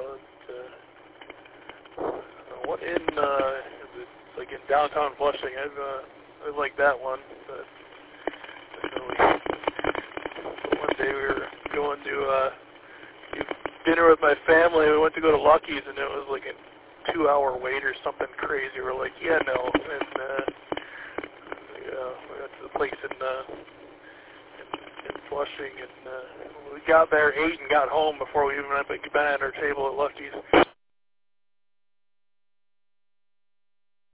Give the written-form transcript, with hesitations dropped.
What in like in downtown Flushing? I like that one. But one day we were going to do dinner with my family. We went to go to Lucky's, and it was like a 2-hour wait or something crazy. We're like, yeah, no. And we went to the place in Flushing, and we got there, ate, and got home before we even had been at our table at Lucky's.